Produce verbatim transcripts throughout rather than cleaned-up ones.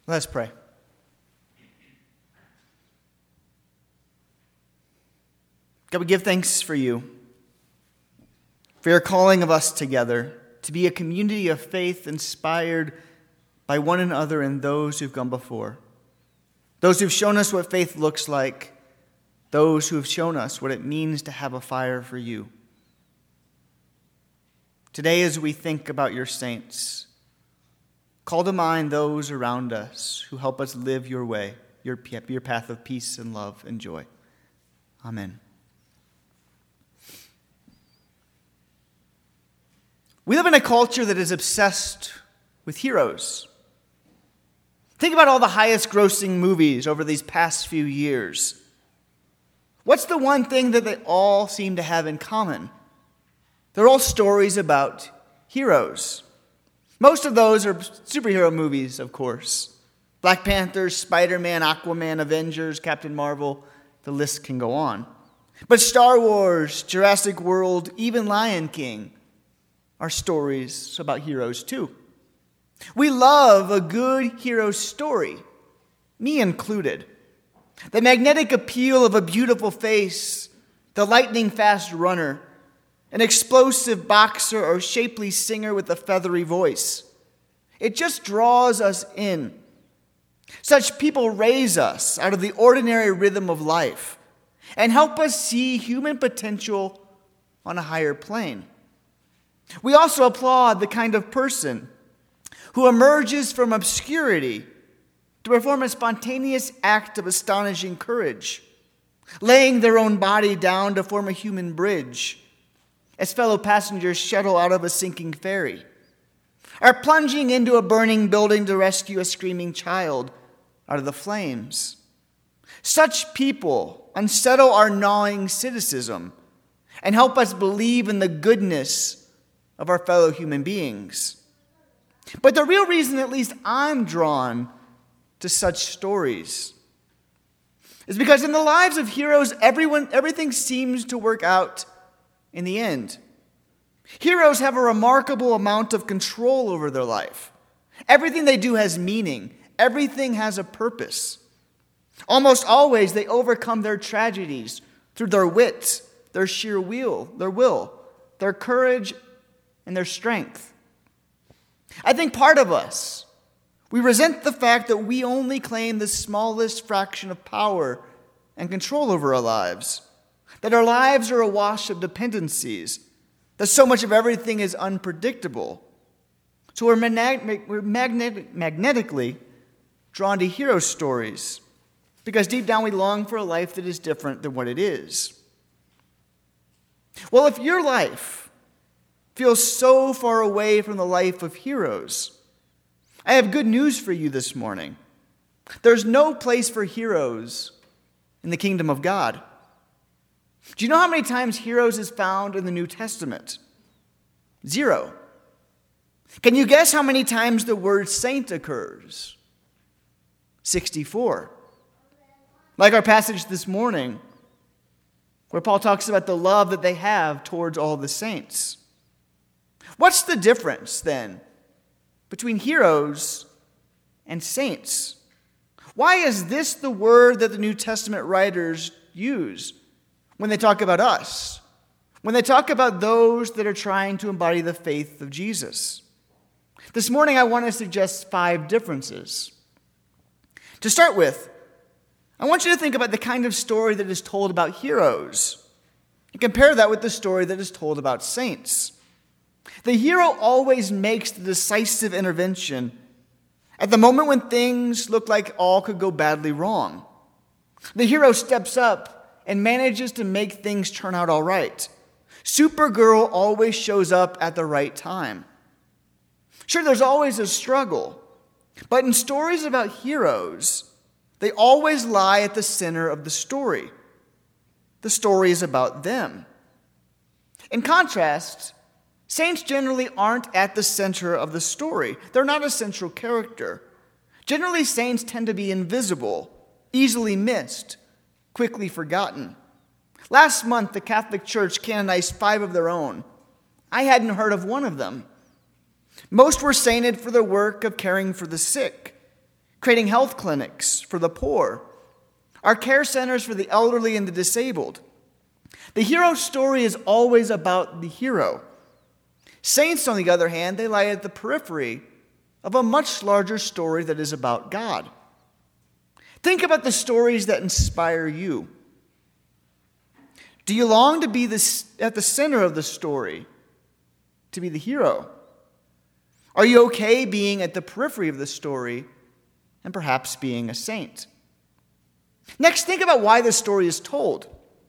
Let's pray. God, we give thanks for you, for your calling of us together to be a community of faith inspired by one another and those who've gone before. Those who've shown us what faith looks like. Those who have shown us what it means to have a fire for you. Today, as we think about your saints, call to mind those around us who help us live your way, your, your path of peace and love and joy. Amen. We live in a culture that is obsessed with heroes. Think about all the highest grossing movies over these past few years. What's the one thing that they all seem to have in common? They're all stories about heroes. Most of those are superhero movies, of course. Black Panther, Spider-Man, Aquaman, Avengers, Captain Marvel, the list can go on. But Star Wars, Jurassic World, even Lion King are stories about heroes too. We love a good hero story, me included. The magnetic appeal of a beautiful face, the lightning-fast runner, an explosive boxer or shapely singer with a feathery voice. It just draws us in. Such people raise us out of the ordinary rhythm of life and help us see human potential on a higher plane. We also applaud the kind of person who emerges from obscurity to perform a spontaneous act of astonishing courage, laying their own body down to form a human bridge as fellow passengers shuttle out of a sinking ferry, or plunging into a burning building to rescue a screaming child out of the flames. Such people unsettle our gnawing cynicism and help us believe in the goodness of our fellow human beings. But the real reason, at least I'm drawn to such stories, is because in the lives of heroes, everyone, everything seems to work out in the end. Heroes have a remarkable amount of control over their life. Everything they do has meaning. Everything has a purpose. Almost always they overcome their tragedies through their wit, their sheer will, their will, their courage, and their strength. I think part of us, we resent the fact that we only claim the smallest fraction of power and control over our lives, that our lives are awash of dependencies, that so much of everything is unpredictable. So we're, mag- we're magnet- magnetically drawn to hero stories because deep down we long for a life that is different than what it is. Well, if your life feels so far away from the life of heroes, I have good news for you this morning. There's no place for heroes in the kingdom of God. Do you know how many times heroes is found in the New Testament? Zero. Can you guess how many times the word saint occurs? sixty-four. Like our passage this morning, where Paul talks about the love that they have towards all the saints. What's the difference, then, between heroes and saints? Why is this the word that the New Testament writers use when they talk about us, when they talk about those that are trying to embody the faith of Jesus? This morning, I want to suggest five differences. To start with, I want you to think about the kind of story that is told about heroes and compare that with the story that is told about saints. The hero always makes the decisive intervention at the moment when things look like all could go badly wrong. The hero steps up and manages to make things turn out all right. Supergirl always shows up at the right time. Sure, there's always a struggle, but in stories about heroes, they always lie at the center of the story. The story is about them. In contrast, saints generally aren't at the center of the story. They're not a central character. Generally, saints tend to be invisible, easily missed, quickly forgotten. Last month, the Catholic Church canonized five of their own. I hadn't heard of one of them. Most were sainted for their work of caring for the sick, creating health clinics for the poor, our care centers for the elderly and the disabled. The hero story is always about the hero. Saints, on the other hand, they lie at the periphery of a much larger story that is about God. Think about the stories that inspire you. Do you long to be the, at the center of the story, to be the hero? Are you okay being at the periphery of the story and perhaps being a saint? Next, think about why this story is told.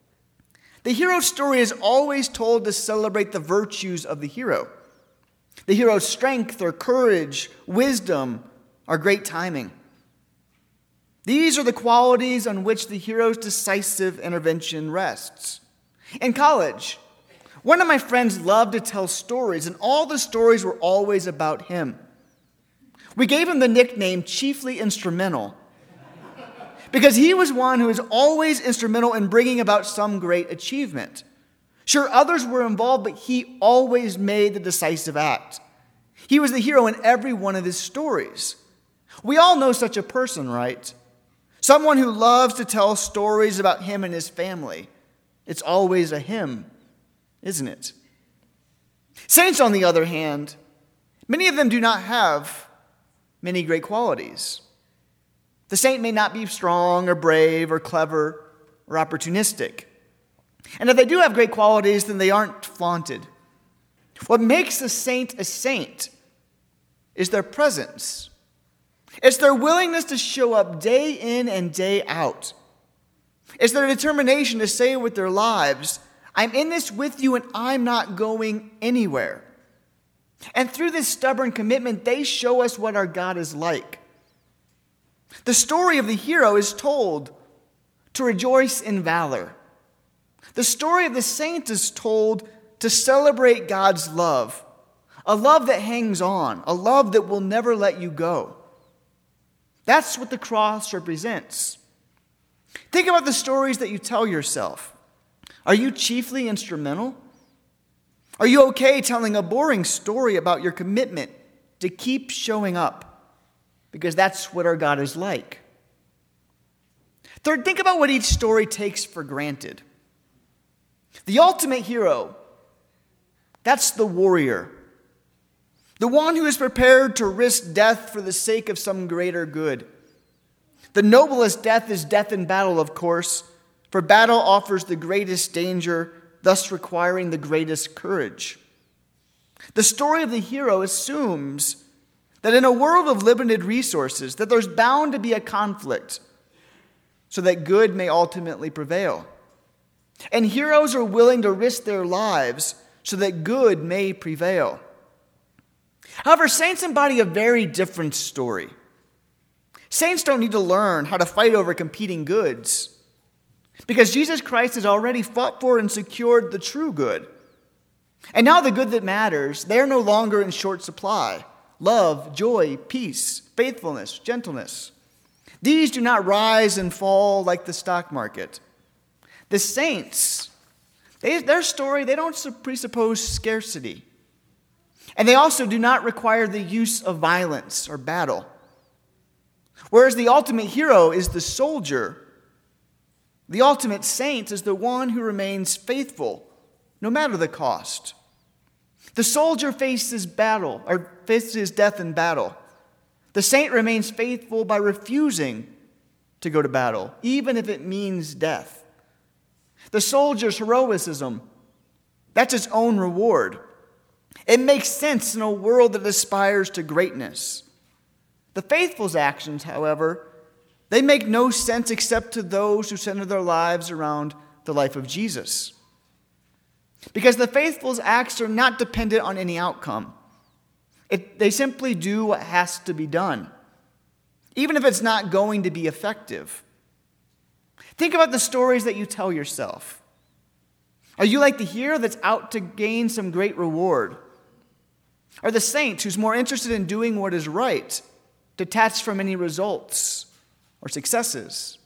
The hero story is always told to celebrate the virtues of the hero. The hero's strength or courage, wisdom, or great timing. These are the qualities on which the hero's decisive intervention rests. In college, one of my friends loved to tell stories, and all the stories were always about him. We gave him the nickname Chiefly Instrumental because he was one who was always instrumental in bringing about some great achievement. Sure, others were involved, but he always made the decisive act. He was the hero in every one of his stories. We all know such a person, right? Someone who loves to tell stories about him and his family. It's always a him, isn't it? Saints, on the other hand, many of them do not have many great qualities. The saint may not be strong or brave or clever or opportunistic. And if they do have great qualities, then they aren't flaunted. What makes a saint a saint is their presence. It's their willingness to show up day in and day out. It's their determination to say with their lives, I'm in this with you and I'm not going anywhere. And through this stubborn commitment, they show us what our God is like. The story of the hero is told to rejoice in valor. The story of the saint is told to celebrate God's love, a love that hangs on, a love that will never let you go. That's what the cross represents. Think about the stories that you tell yourself. Are you chiefly instrumental? Are you okay telling a boring story about your commitment to keep showing up? Because that's what our God is like. Third, think about what each story takes for granted. The ultimate hero, that's the warrior. The one who is prepared to risk death for the sake of some greater good. The noblest death is death in battle, of course, for battle offers the greatest danger, thus requiring the greatest courage. The story of the hero assumes that in a world of limited resources, that there's bound to be a conflict so that good may ultimately prevail. And heroes are willing to risk their lives so that good may prevail. However, saints embody a very different story. Saints don't need to learn how to fight over competing goods because Jesus Christ has already fought for and secured the true good. And now the good that matters, they're no longer in short supply. Love, joy, peace, faithfulness, gentleness. These do not rise and fall like the stock market. The saints, they, their story, they don't presuppose scarcity. And they also do not require the use of violence or battle. Whereas the ultimate hero is the soldier, the ultimate saint is the one who remains faithful, no matter the cost. The soldier faces battle, or faces death in battle. The saint remains faithful by refusing to go to battle, even if it means death. The soldier's heroism, that's its own reward. It makes sense in a world that aspires to greatness. The faithful's actions, however, they make no sense except to those who center their lives around the life of Jesus. Because the faithful's acts are not dependent on any outcome. It, they simply do what has to be done, even if it's not going to be effective. Think about the stories that you tell yourself. Are you like the hero that's out to gain some great reward? Or the saint who's more interested in doing what is right, detached from any results or successes?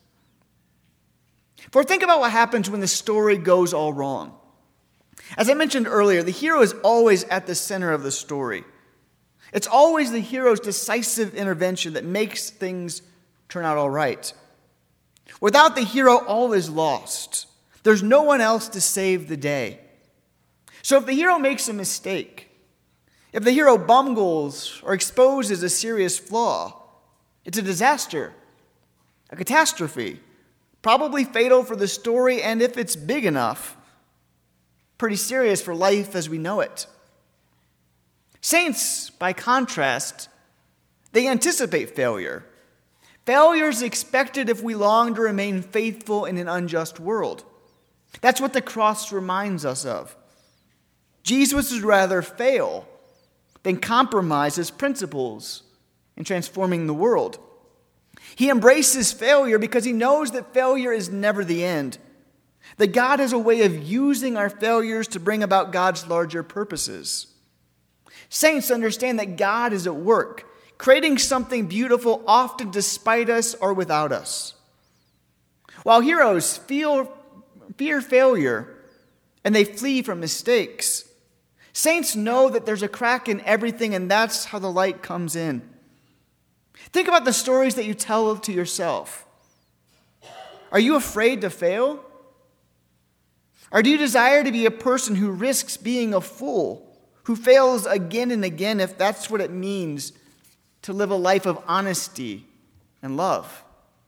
For think about what happens when the story goes all wrong. As I mentioned earlier, the hero is always at the center of the story. It's always the hero's decisive intervention that makes things turn out all right. Without the hero, all is lost. There's no one else to save the day. So if the hero makes a mistake, if the hero bungles or exposes a serious flaw, it's a disaster, a catastrophe, probably fatal for the story, and if it's big enough, pretty serious for life as we know it. Saints, by contrast, they anticipate failure. Failure is expected if we long to remain faithful in an unjust world. That's what the cross reminds us of. Jesus would rather fail than compromise his principles in transforming the world. He embraces failure because he knows that failure is never the end, that God has a way of using our failures to bring about God's larger purposes. Saints understand that God is at work, creating something beautiful, often despite us or without us. While heroes feel, fear failure and they flee from mistakes, saints know that there's a crack in everything, and that's how the light comes in. Think about the stories that you tell to yourself. Are you afraid to fail? Or do you desire to be a person who risks being a fool, who fails again and again if that's what it means to live a life of honesty and love?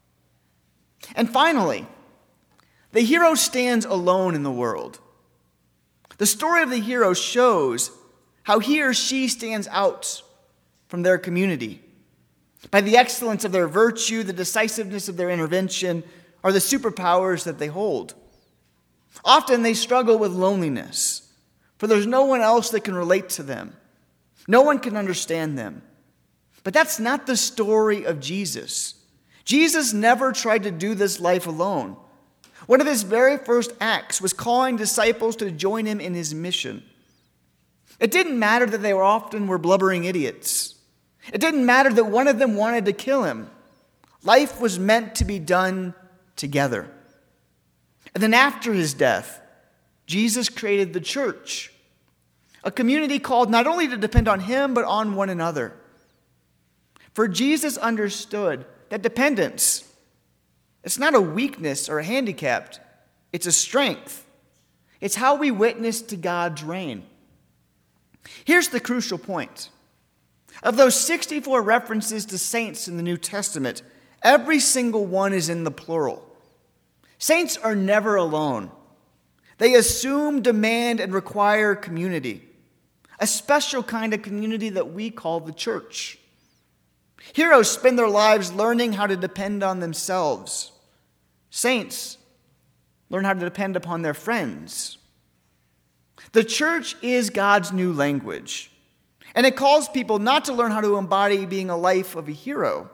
And finally, the hero stands alone in the world. The story of the hero shows how he or she stands out from their community by the excellence of their virtue, the decisiveness of their intervention, or the superpowers that they hold. Often they struggle with loneliness, for there's no one else that can relate to them. No one can understand them. But that's not the story of Jesus. Jesus never tried to do this life alone. One of his very first acts was calling disciples to join him in his mission. It didn't matter that they were often were blubbering idiots. It didn't matter that one of them wanted to kill him. Life was meant to be done together. And then after his death, Jesus created the church, a community called not only to depend on him, but on one another. For Jesus understood that dependence, it's not a weakness or a handicap, it's a strength. It's how we witness to God's reign. Here's the crucial point. Of those sixty-four references to saints in the New Testament, every single one is in the plural. Saints are never alone. They assume, demand, and require community, a special kind of community that we call the church. Heroes spend their lives learning how to depend on themselves. Saints learn how to depend upon their friends. The church is God's new language, and it calls people not to learn how to embody being a life of a hero,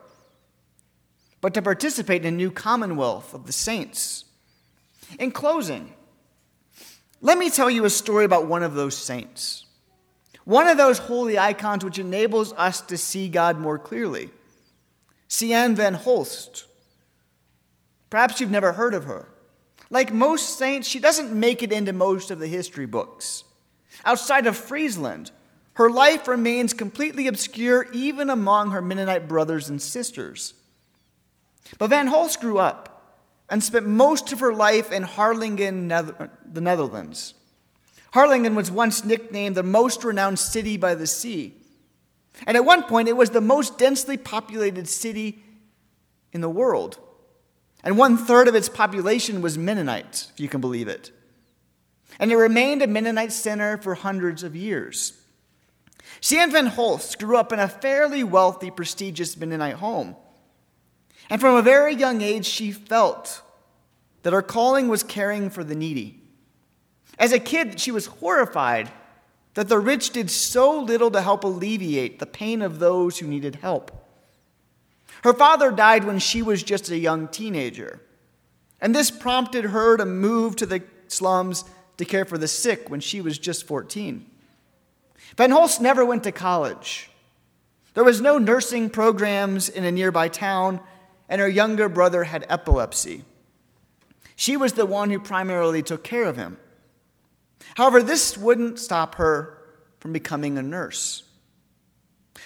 but to participate in a new commonwealth of the saints. In closing, let me tell you a story about one of those saints. One of those holy icons which enables us to see God more clearly. Cian van Holst. Perhaps you've never heard of her. Like most saints, she doesn't make it into most of the history books. Outside of Friesland, her life remains completely obscure even among her Mennonite brothers and sisters. But Van Holst grew up and spent most of her life in Harlingen, the Netherlands. Harlingen was once nicknamed the most renowned city by the sea. And at one point, it was the most densely populated city in the world. And one third of its population was Mennonite, if you can believe it. And it remained a Mennonite center for hundreds of years. Cian van Holst grew up in a fairly wealthy, prestigious Mennonite home. And from a very young age, she felt that her calling was caring for the needy. As a kid, she was horrified that the rich did so little to help alleviate the pain of those who needed help. Her father died when she was just a young teenager, and this prompted her to move to the slums to care for the sick when she was just fourteen. Van Holst never went to college. There was no nursing programs in a nearby town, and her younger brother had epilepsy. She was the one who primarily took care of him. However, this wouldn't stop her from becoming a nurse.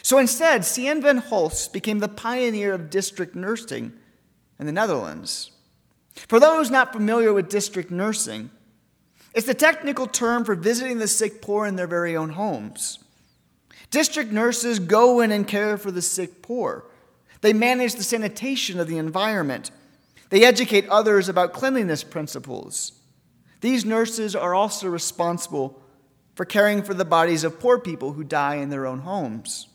So instead, Sian van Holst became the pioneer of district nursing in the Netherlands. For those not familiar with district nursing, it's the technical term for visiting the sick poor in their very own homes. District nurses go in and care for the sick poor. They manage the sanitation of the environment. They educate others about cleanliness principles. These nurses are also responsible for caring for the bodies of poor people who die in their own homes.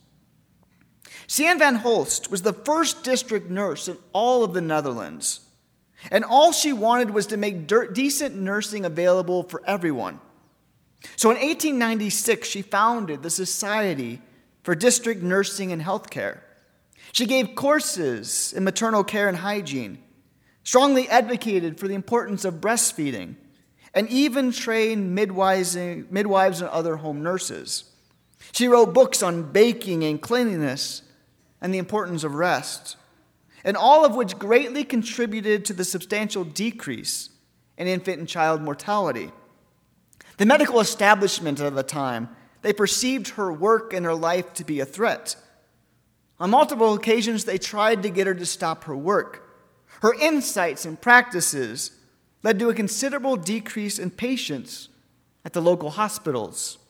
Sian van Holst was the first district nurse in all of the Netherlands, and all she wanted was to make decent nursing available for everyone. So in eighteen ninety-six, she founded the Society for District Nursing and Healthcare. She gave courses in maternal care and hygiene, strongly advocated for the importance of breastfeeding, and even trained midwives midwives and other home nurses. She wrote books on baking and cleanliness and the importance of rest, and all of which greatly contributed to the substantial decrease in infant and child mortality. The medical establishment at the time, they perceived her work and her life to be a threat. On multiple occasions, they tried to get her to stop her work. Her insights and practices led to a considerable decrease in patients at the local hospitals.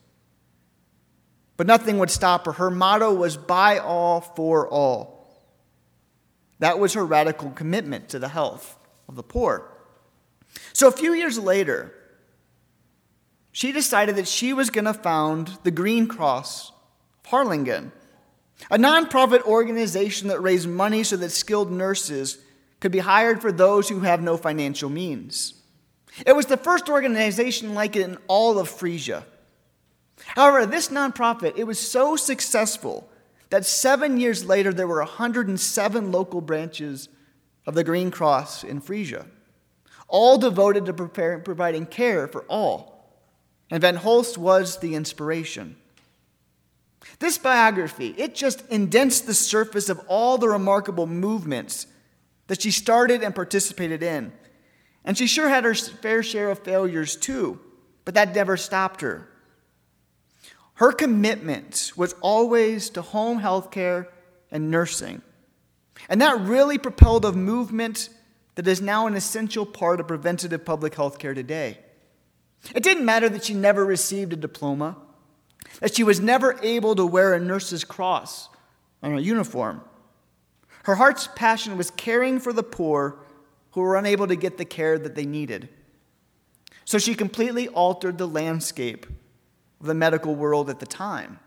But nothing would stop her. Her motto was by all, for all. That was her radical commitment to the health of the poor. So a few years later, she decided that she was going to found the Green Cross of Harlingen, a nonprofit organization that raised money so that skilled nurses could be hired for those who have no financial means. It was the first organization like it in all of Frisia. However, this nonprofit, it was so successful that seven years later there were one hundred seven local branches of the Green Cross in Frisia, all devoted to preparing, providing care for all. And Van Holst was the inspiration. This biography, it just indents the surface of all the remarkable movements that she started and participated in. And she sure had her fair share of failures too, but that never stopped her. Her commitment was always to home health care and nursing. And that really propelled a movement that is now an essential part of preventative public health care today. It didn't matter that she never received a diploma, that she was never able to wear a nurse's cross on her uniform. Her heart's passion was caring for the poor who were unable to get the care that they needed. So she completely altered the landscape of the medical world at the time.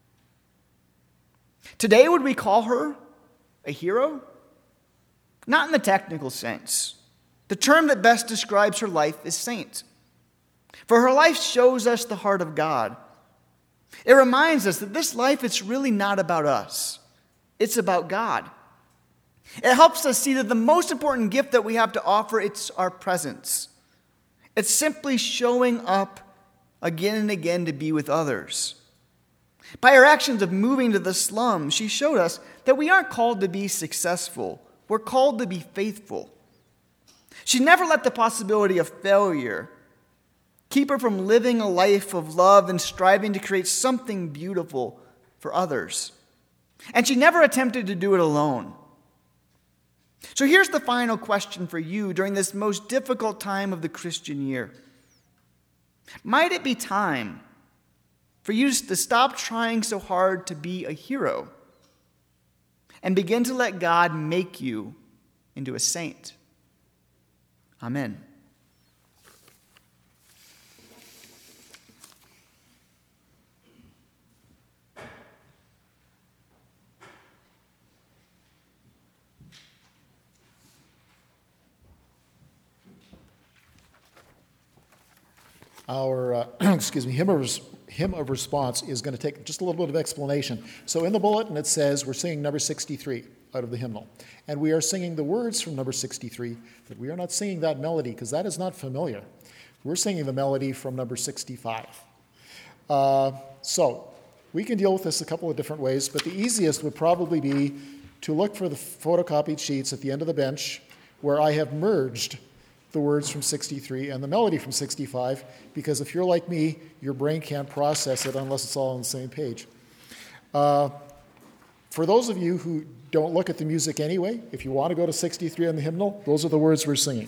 Today, would we call her a hero? Not in the technical sense. The term that best describes her life is saint. For her life shows us the heart of God. It reminds us that this life, it's really not about us. It's about God. It helps us see that the most important gift that we have to offer, it's our presence. It's simply showing up again and again to be with others. By her actions of moving to the slums, she showed us that we aren't called to be successful. We're called to be faithful. She never let the possibility of failure keep her from living a life of love and striving to create something beautiful for others. And she never attempted to do it alone. So here's the final question for you during this most difficult time of the Christian year. Might it be time for you to stop trying so hard to be a hero and begin to let God make you into a saint? Amen. Our uh, excuse me, hymn of, hymn of response is going to take just a little bit of explanation. So in the bulletin it says we're singing number sixty-three out of the hymnal. And we are singing the words from number sixty-three, but we are not singing that melody because that is not familiar. We're singing the melody from number sixty-five. Uh, so we can deal with this a couple of different ways, but the easiest would probably be to look for the photocopied sheets at the end of the bench where I have merged the words from sixty-three and the melody from sixty-five, because if you're like me, your brain can't process it unless it's all on the same page. Uh, For those of you who don't look at the music anyway, if you want to go to sixty-three on the hymnal, those are the words we're singing.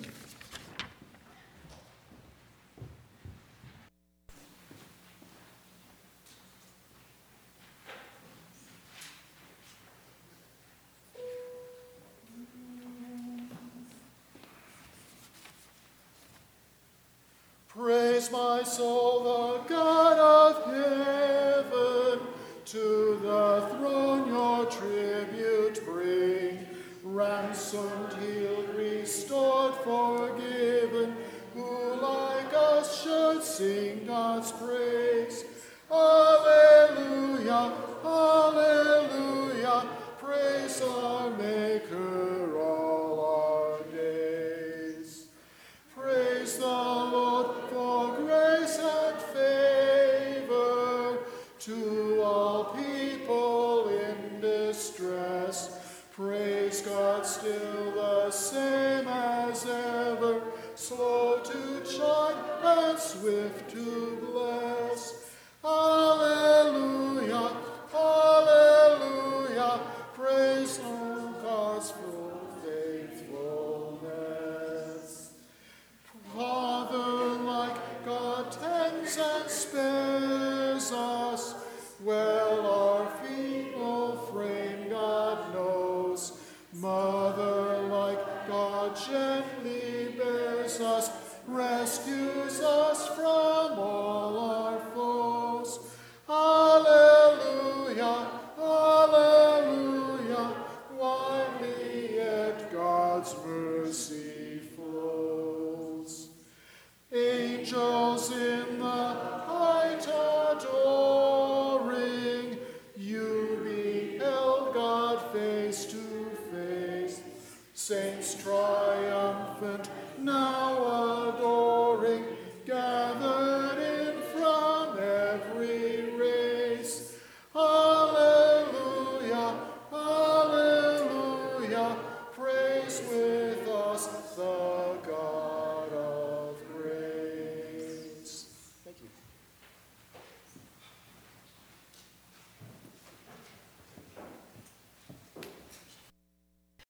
Praise my soul, the God of heaven, to the throne your tribute bring. Ransomed, healed, restored, forgiven, who like us should sing God's praise. Alleluia, alleluia, praise our Maker all our days. Praise the Lord for grace and favor to all people in distress. Praise God, still the same as ever, slow to chide and swift to bless. Alleluia, alleluia, praise our God's full faithfulness. Father-like God tends and spares us, well our feeble frame God knows. Mother-like God gently bears us, rescues us from all our foes. Alleluia, alleluia, widely yet God's mercy flows. Angels in the height adoring, you beheld God face to face. Saints triumphant now